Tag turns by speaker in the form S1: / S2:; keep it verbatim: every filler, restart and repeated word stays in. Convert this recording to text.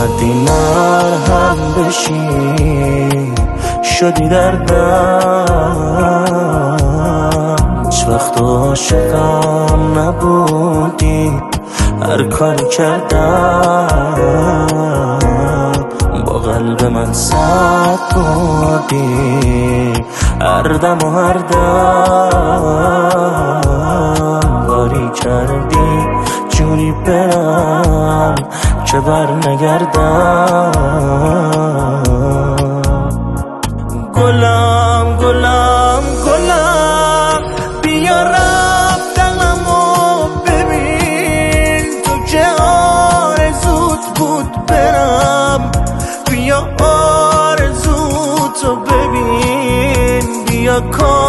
S1: اومدی مرهم بشی، شدی دردم. هیچ وقت عاشقم نبودی، هر کاری کردم با قلب من صد بودی. هر دم و هر دم باری کردی جوری برم که بر نگردم. گلم گلم گلم بیا رفتنمو ببین، تو که آرزوت بود برم. بیا آرزوتو ببین، بیا کار